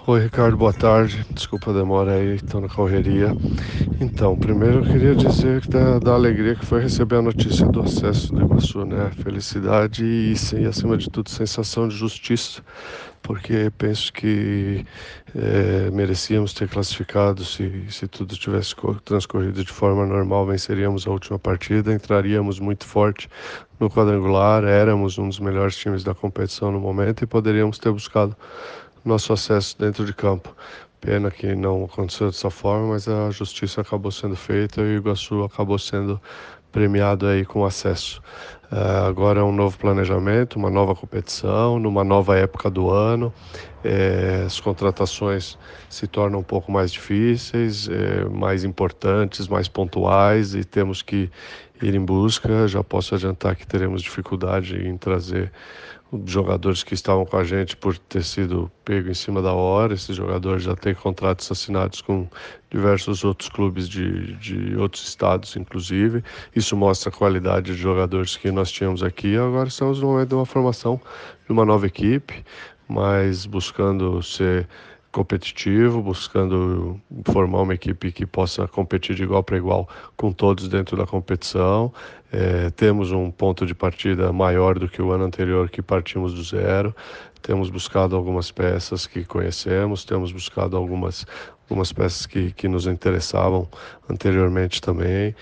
Oi, Ricardo, boa tarde. Desculpa a demora aí, estou na correria. Então, primeiro eu queria dizer que da alegria que foi receber a notícia do acesso do Iguaçu, né? Felicidade e, sim, acima de tudo, sensação de justiça, porque penso que merecíamos ter classificado se tudo tivesse transcorrido de forma normal, venceríamos a última partida, entraríamos muito forte no quadrangular, éramos um dos melhores times da competição no momento e poderíamos ter buscado nosso acesso dentro de campo. Pena que não aconteceu dessa forma, mas a justiça acabou sendo feita e o Iguaçu acabou sendo premiado aí com acesso. Agora é um novo planejamento, uma nova competição, numa nova época do ano. As contratações se tornam um pouco mais difíceis, mais importantes, mais pontuais e temos que ir em busca. Já posso adiantar que teremos dificuldade em trazer jogadores que estavam com a gente por ter sido pego em cima da hora. Esses jogadores já têm contratos assinados com diversos outros clubes de outros estados, inclusive. Isso mostra a qualidade de jogadores que nós tínhamos aqui. Agora estamos no momento de uma formação de uma nova equipe, mas buscando ser competitivo, buscando formar uma equipe que possa competir de igual para igual com todos dentro da competição. Temos um ponto de partida maior do que o ano anterior, que partimos do zero. Temos buscado algumas peças que conhecemos, temos buscado algumas peças que nos interessavam anteriormente também.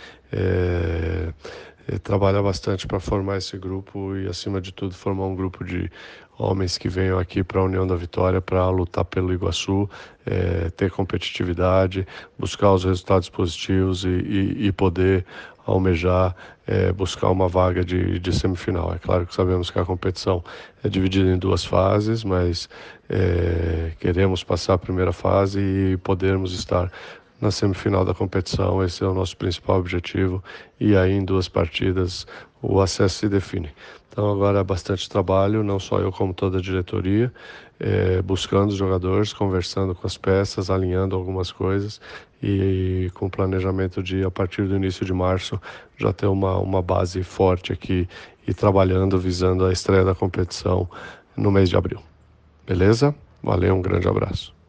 Trabalha bastante para formar esse grupo e, acima de tudo, formar um grupo de homens que venham aqui para a União da Vitória para lutar pelo Iguaçu, ter competitividade, buscar os resultados positivos e poder almejar buscar uma vaga de semifinal. É claro que sabemos que a competição é dividida em duas fases, mas queremos passar a primeira fase e podermos estar na semifinal da competição. Esse é o nosso principal objetivo e aí em duas partidas o acesso se define. Então agora é bastante trabalho, não só eu como toda a diretoria, buscando os jogadores, conversando com as peças, alinhando algumas coisas e com o planejamento de, a partir do início de março, já ter uma base forte aqui e trabalhando, visando a estreia da competição no mês de abril. Beleza? Valeu, um grande abraço.